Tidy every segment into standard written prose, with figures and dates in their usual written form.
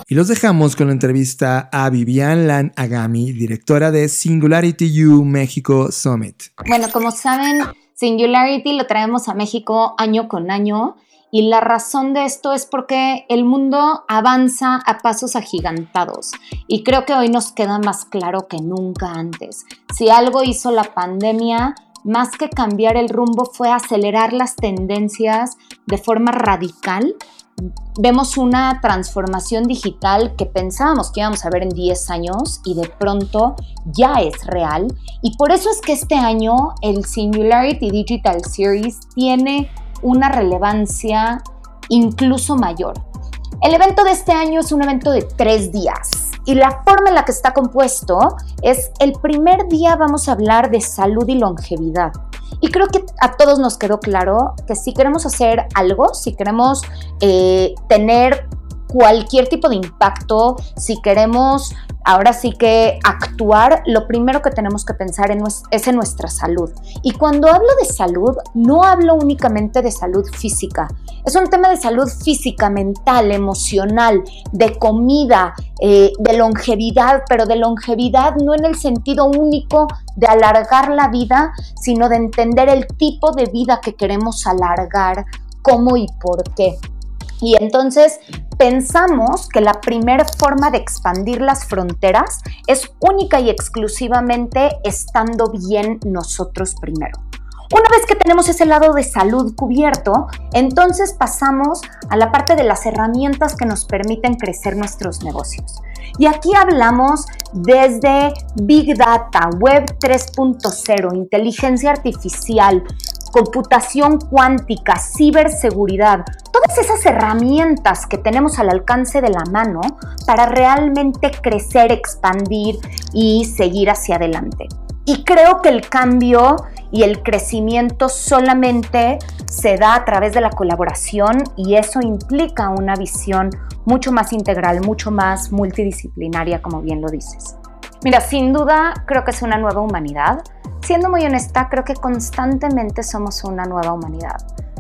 Y los dejamos con la entrevista a Vivian Lan Agami, directora de Singularity U México Summit. Bueno, como saben, Singularity lo traemos a México año con año y la razón de esto es porque el mundo avanza a pasos agigantados y creo que hoy nos queda más claro que nunca antes. Si algo hizo la pandemia, más que cambiar el rumbo, fue acelerar las tendencias de forma radical. Vemos una transformación digital que pensábamos que íbamos a ver en 10 años y de pronto ya es real. Y por eso es que este año el Singularity Digital Series tiene una relevancia incluso mayor. El evento de este año es un evento de 3 días y la forma en la que está compuesto es: el primer día vamos a hablar de salud y longevidad. Y creo que a todos nos quedó claro que si queremos hacer algo, si queremos tener cualquier tipo de impacto, si queremos ahora sí que actuar, lo primero que tenemos que pensar es en nuestra salud. Y cuando hablo de salud, no hablo únicamente de salud física. Es un tema de salud física, mental, emocional, de comida, de longevidad, pero de longevidad no en el sentido único de alargar la vida, sino de entender el tipo de vida que queremos alargar, cómo y por qué. Y entonces pensamos que la primera forma de expandir las fronteras es única y exclusivamente estando bien nosotros primero. Una vez que tenemos ese lado de salud cubierto, entonces pasamos a la parte de las herramientas que nos permiten crecer nuestros negocios. Y aquí hablamos desde Big Data, Web 3.0, inteligencia artificial, computación cuántica, ciberseguridad, todas esas herramientas que tenemos al alcance de la mano para realmente crecer, expandir y seguir hacia adelante. Y creo que el cambio y el crecimiento solamente se da a través de la colaboración y eso implica una visión mucho más integral, mucho más multidisciplinaria, como bien lo dices. Mira, sin duda creo que es una nueva humanidad. Siendo muy honesta, creo que constantemente somos una nueva humanidad.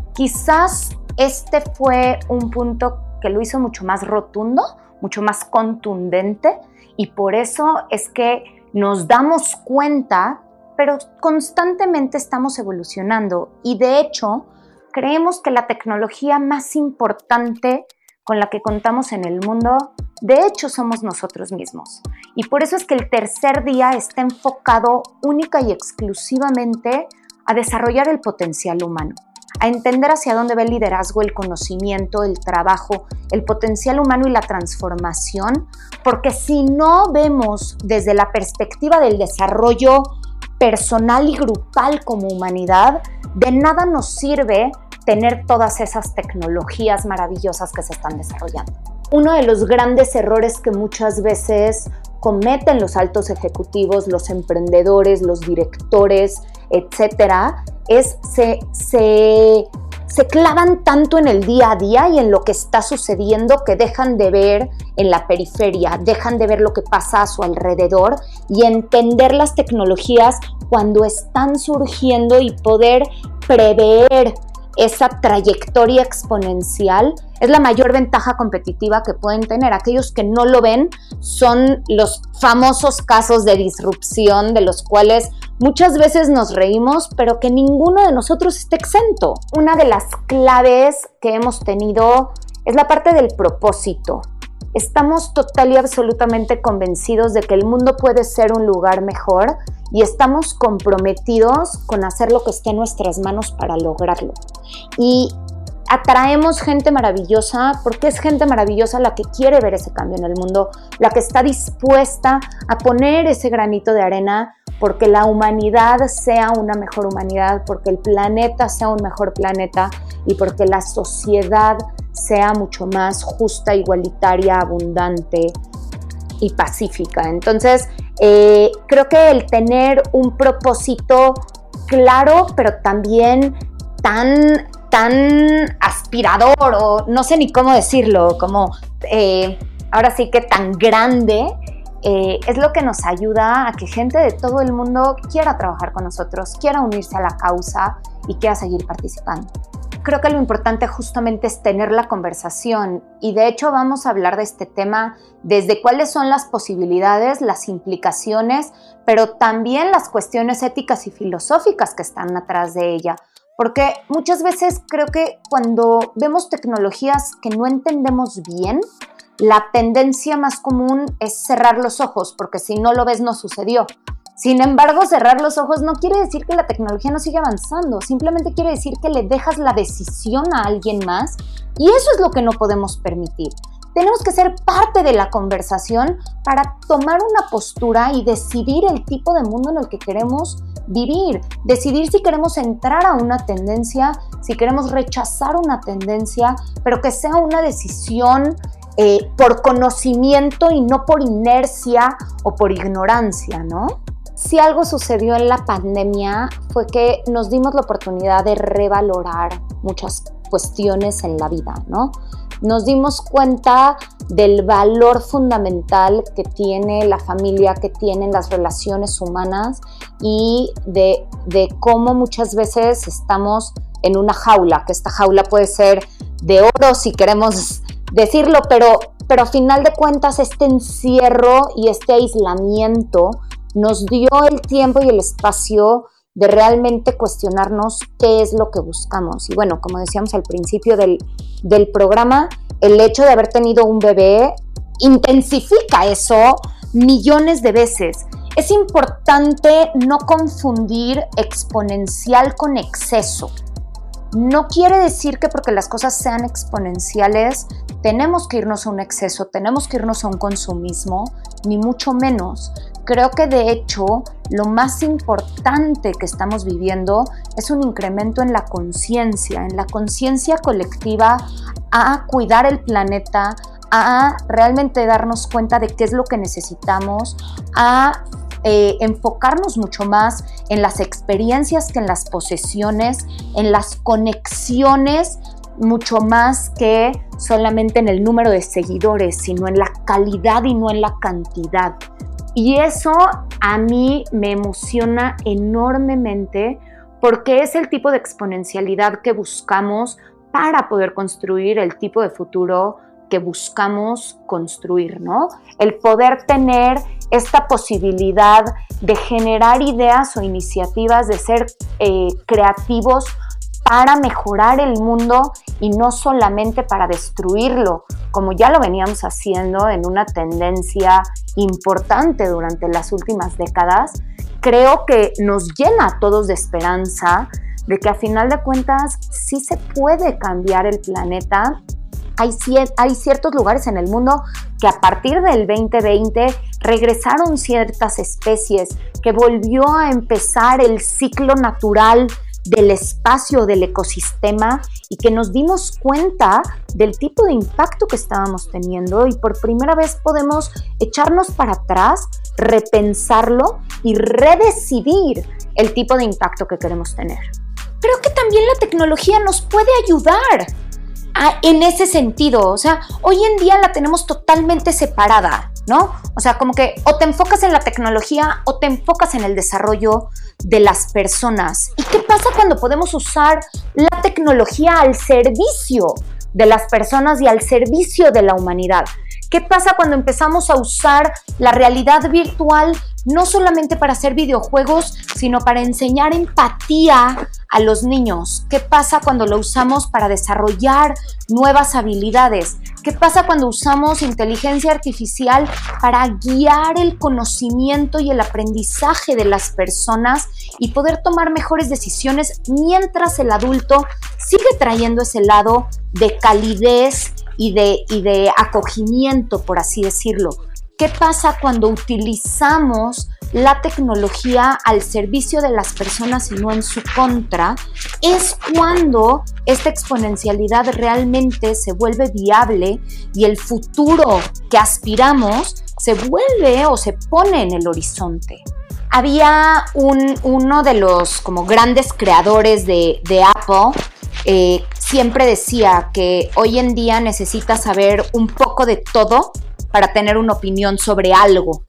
Quizás este fue un punto que lo hizo mucho más rotundo, mucho más contundente y por eso es que nos damos cuenta, pero constantemente estamos evolucionando y de hecho creemos que la tecnología más importante con la que contamos en el mundo, de hecho somos nosotros mismos. Y por eso es que el tercer día está enfocado única y exclusivamente a desarrollar el potencial humano, a entender hacia dónde va el liderazgo, el conocimiento, el trabajo, el potencial humano y la transformación, porque si no vemos desde la perspectiva del desarrollo personal y grupal como humanidad, de nada nos sirve tener todas esas tecnologías maravillosas que se están desarrollando. Uno de los grandes errores que muchas veces cometen los altos ejecutivos, los emprendedores, los directores, etcétera, es se clavan tanto en el día a día y en lo que está sucediendo que dejan de ver en la periferia, dejan de ver lo que pasa a su alrededor y entender las tecnologías cuando están surgiendo y poder prever esa trayectoria exponencial es la mayor ventaja competitiva que pueden tener. Aquellos que no lo ven son los famosos casos de disrupción de los cuales muchas veces nos reímos, pero que ninguno de nosotros está exento. Una de las claves que hemos tenido es la parte del propósito. Estamos total y absolutamente convencidos de que el mundo puede ser un lugar mejor y estamos comprometidos con hacer lo que esté en nuestras manos para lograrlo. Y atraemos gente maravillosa porque es gente maravillosa la que quiere ver ese cambio en el mundo, la que está dispuesta a poner ese granito de arena porque la humanidad sea una mejor humanidad, porque el planeta sea un mejor planeta y porque la sociedad sea mucho más justa, igualitaria, abundante y pacífica. Entonces, creo que el tener un propósito claro, pero también tan aspirador, o no sé ni cómo decirlo, como ahora sí que tan grande, es lo que nos ayuda a que gente de todo el mundo quiera trabajar con nosotros, quiera unirse a la causa y quiera seguir participando. creo que lo importante justamente es tener la conversación y de hecho vamos a hablar de este tema desde cuáles son las posibilidades, las implicaciones, pero también las cuestiones éticas y filosóficas que están atrás de ella. Porque muchas veces creo que cuando vemos tecnologías que no entendemos bien, la tendencia más común es cerrar los ojos, porque si no lo ves no sucedió. Sin embargo, cerrar los ojos no quiere decir que la tecnología no siga avanzando, simplemente quiere decir que le dejas la decisión a alguien más y eso es lo que no podemos permitir. Tenemos que ser parte de la conversación para tomar una postura y decidir el tipo de mundo en el que queremos vivir, decidir si queremos entrar a una tendencia, si queremos rechazar una tendencia, pero que sea una decisión por conocimiento y no por inercia o por ignorancia, ¿no? Si algo sucedió en la pandemia fue que nos dimos la oportunidad de revalorar muchas cuestiones en la vida, ¿no? Nos dimos cuenta del valor fundamental que tiene la familia, que tienen las relaciones humanas y de cómo muchas veces estamos en una jaula, que esta jaula puede ser de oro si queremos decirlo, pero a final de cuentas este encierro y este aislamiento nos dio el tiempo y el espacio de realmente cuestionarnos qué es lo que buscamos. Y bueno, como decíamos al principio del programa, el hecho de haber tenido un bebé intensifica eso millones de veces. Es importante no confundir exponencial con exceso. No quiere decir que porque las cosas sean exponenciales tenemos que irnos a un exceso, tenemos que irnos a un consumismo, ni mucho menos. Creo que de hecho lo más importante que estamos viviendo es un incremento en la conciencia colectiva a cuidar el planeta, a realmente darnos cuenta de qué es lo que necesitamos, a enfocarnos mucho más en las experiencias que en las posesiones, en las conexiones, mucho más que solamente en el número de seguidores, sino en la calidad y no en la cantidad. Y eso a mí me emociona enormemente porque es el tipo de exponencialidad que buscamos para poder construir el tipo de futuro que buscamos construir, ¿no? El poder tener esta posibilidad de generar ideas o iniciativas, de ser creativos para mejorar el mundo y no solamente para destruirlo, como ya lo veníamos haciendo en una tendencia importante durante las últimas décadas. Creo que nos llena a todos de esperanza de que a final de cuentas sí se puede cambiar el planeta. Hay ciertos lugares en el mundo que a partir del 2020 regresaron ciertas especies, que volvió a empezar el ciclo natural del espacio, del ecosistema, y que nos dimos cuenta del tipo de impacto que estábamos teniendo y por primera vez podemos echarnos para atrás, repensarlo y redecidir el tipo de impacto que queremos tener. Creo que también la tecnología nos puede ayudar en ese sentido. O sea, hoy en día la tenemos totalmente separada, ¿no? O sea, como que o te enfocas en la tecnología o te enfocas en el desarrollo de las personas. ¿Y qué pasa cuando podemos usar la tecnología al servicio de las personas y al servicio de la humanidad? ¿Qué pasa cuando empezamos a usar la realidad virtual no solamente para hacer videojuegos, sino para enseñar empatía a los niños? ¿Qué pasa cuando lo usamos para desarrollar nuevas habilidades? ¿Qué pasa cuando usamos inteligencia artificial para guiar el conocimiento y el aprendizaje de las personas y poder tomar mejores decisiones mientras el adulto sigue trayendo ese lado de calidez y de acogimiento, por así decirlo? ¿Qué pasa cuando utilizamos la tecnología al servicio de las personas y no en su contra? Es cuando esta exponencialidad realmente se vuelve viable y el futuro que aspiramos se vuelve o se pone en el horizonte. Había uno de los como grandes creadores de Apple, siempre decía que hoy en día necesitas saber un poco de todo para tener una opinión sobre algo.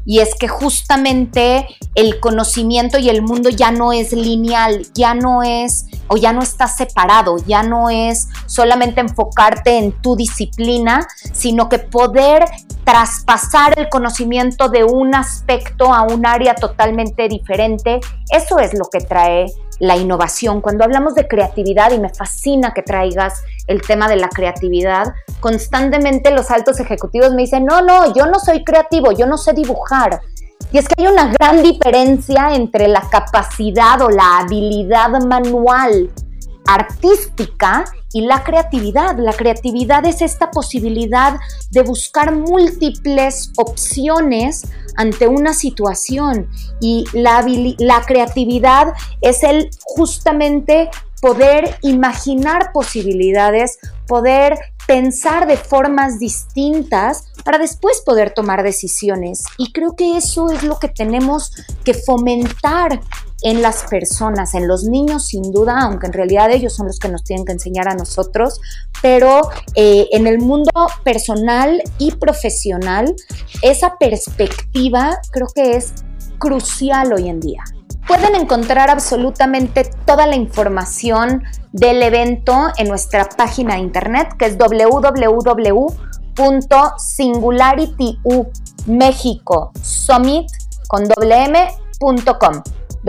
y es que justamente el conocimiento y el mundo ya no es lineal, ya no está separado, ya no es solamente enfocarte en tu disciplina, sino que poder traspasar el conocimiento de un aspecto a un área totalmente diferente. Eso es lo que trae la innovación. Cuando hablamos de creatividad, y me fascina que traigas el tema de la creatividad, constantemente los altos ejecutivos me dicen, no, yo no soy creativo, yo no sé dibujar. Y es que hay una gran diferencia entre la capacidad o la habilidad manual artística y la creatividad. La creatividad es esta posibilidad de buscar múltiples opciones ante una situación, y la creatividad es el justamente poder imaginar posibilidades, poder pensar de formas distintas para después poder tomar decisiones. Y creo que eso es lo que tenemos que fomentar en las personas, en los niños sin duda, aunque en realidad ellos son los que nos tienen que enseñar a nosotros, pero en el mundo personal y profesional, esa perspectiva creo que es crucial hoy en día. Pueden encontrar absolutamente toda la información del evento en nuestra página de internet, que es www.singularityumexicosummit.com.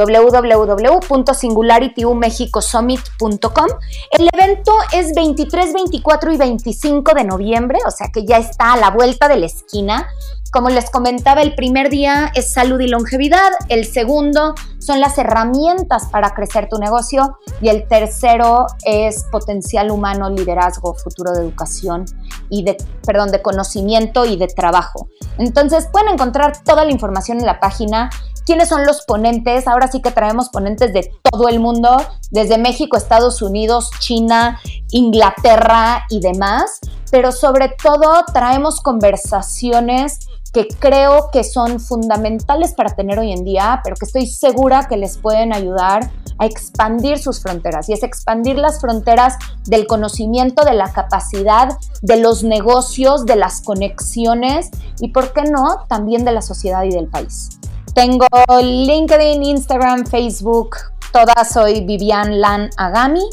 www.singularityumexicosummit.com. El evento es 23, 24 y 25 de noviembre, o sea que ya está a la vuelta de la esquina. Como les comentaba, el primer día es salud y longevidad, el segundo son las herramientas para crecer tu negocio y el tercero es potencial humano, liderazgo, futuro de educación y de conocimiento y de trabajo. Entonces pueden encontrar toda la información en la página. ¿Quiénes son los ponentes? Ahora sí que traemos ponentes de todo el mundo, desde México, Estados Unidos, China, Inglaterra y demás, pero sobre todo traemos conversaciones que creo que son fundamentales para tener hoy en día, pero que estoy segura que les pueden ayudar a expandir sus fronteras, y es expandir las fronteras del conocimiento, de la capacidad, de los negocios, de las conexiones y, ¿por qué no?, también de la sociedad y del país. Tengo LinkedIn, Instagram, Facebook, todas soy Vivian Lan Agami,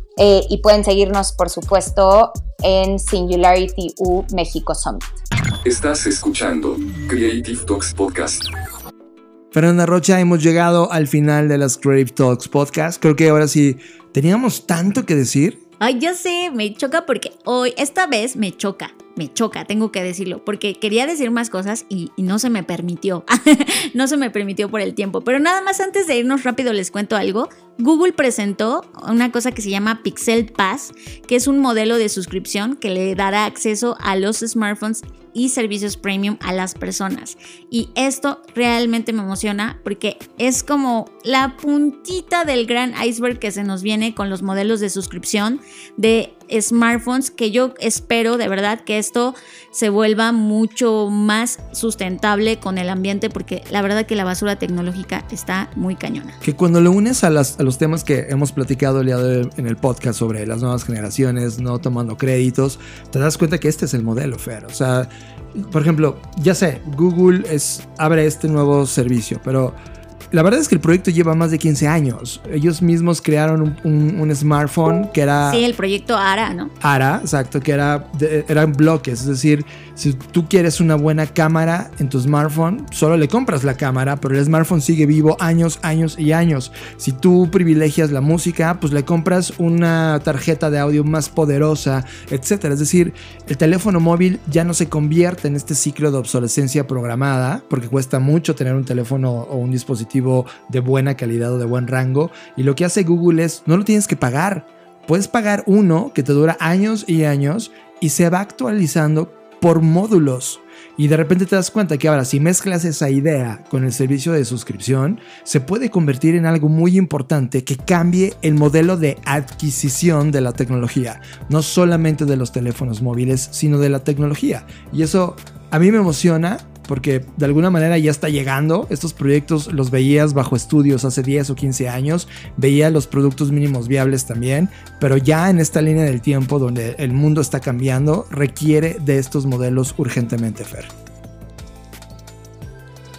y pueden seguirnos, por supuesto, en Singularity U México Summit. Estás escuchando Creative Talks Podcast. Fernanda Rocha, hemos llegado al final de las Creative Talks Podcast. Creo que ahora sí teníamos tanto que decir. Ay, ya sé, me choca porque esta vez me choca, tengo que decirlo, porque quería decir más cosas y no se me permitió, no se me permitió por el tiempo. Pero nada más, antes de irnos rápido les cuento algo. Google presentó una cosa que se llama Pixel Pass, que es un modelo de suscripción que le dará acceso a los smartphones y servicios premium a las personas. Y esto realmente me emociona porque es como la puntita del gran iceberg que se nos viene con los modelos de suscripción de smartphones, que yo espero de verdad que esto se vuelva mucho más sustentable con el ambiente, porque la verdad que la basura tecnológica está muy cañona. Que cuando lo unes a los temas que hemos platicado el día de hoy en el podcast sobre las nuevas generaciones, no tomando créditos, te das cuenta que este es el modelo, Fer. O sea, por ejemplo, ya sé, Google abre este nuevo servicio, pero la verdad es que el proyecto lleva más de 15 años. Ellos mismos crearon un smartphone que era... Sí, el proyecto ARA, ¿no? ARA, exacto, que eran bloques. Es decir, si tú quieres una buena cámara en tu smartphone, solo le compras la cámara, pero el smartphone sigue vivo años, años y años. Si tú privilegias la música, pues le compras una tarjeta de audio más poderosa, etcétera. Es decir, el teléfono móvil ya no se convierte en este ciclo de obsolescencia programada, porque cuesta mucho tener un teléfono o un dispositivo de buena calidad o de buen rango, y lo que hace Google es, no lo tienes que pagar, puedes pagar uno que te dura años y años y se va actualizando por módulos, y de repente te das cuenta que ahora, si mezclas esa idea con el servicio de suscripción, se puede convertir en algo muy importante que cambie el modelo de adquisición de la tecnología, no solamente de los teléfonos móviles, sino de la tecnología. Y eso a mí me emociona, porque de alguna manera ya está llegando. Estos proyectos los veías bajo estudios hace 10 o 15 años, veía los productos mínimos viables también, pero ya en esta línea del tiempo donde el mundo está cambiando, requiere de estos modelos urgentemente, Fer.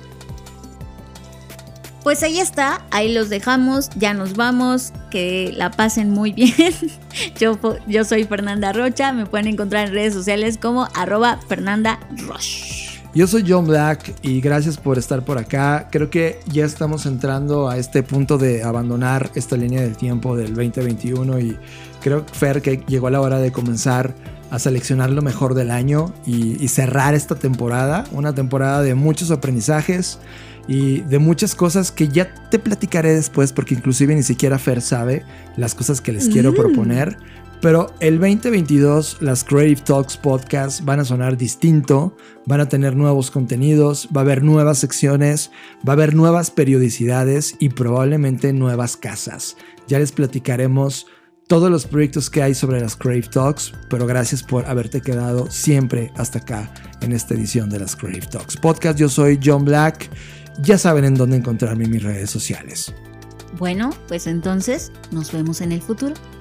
Pues ahí está, ahí los dejamos, ya nos vamos, que la pasen muy bien. Yo soy Fernanda Rocha, me pueden encontrar en redes sociales como @FernandaRoch. Yo soy John Black y gracias por estar por acá. Creo que ya estamos entrando a este punto de abandonar esta línea del tiempo del 2021 y creo, Fer, que llegó la hora de comenzar a seleccionar lo mejor del año y cerrar esta temporada, una temporada de muchos aprendizajes y de muchas cosas que ya te platicaré después, porque inclusive ni siquiera Fer sabe las cosas que les quiero proponer. Pero el 2022 las Creative Talks Podcast van a sonar distinto, van a tener nuevos contenidos, va a haber nuevas secciones, va a haber nuevas periodicidades y probablemente nuevas casas. Ya les platicaremos todos los proyectos que hay sobre las Creative Talks, pero gracias por haberte quedado siempre hasta acá en esta edición de las Creative Talks Podcast. Yo soy John Black, ya saben en dónde encontrarme en mis redes sociales. Bueno, pues entonces nos vemos en el futuro.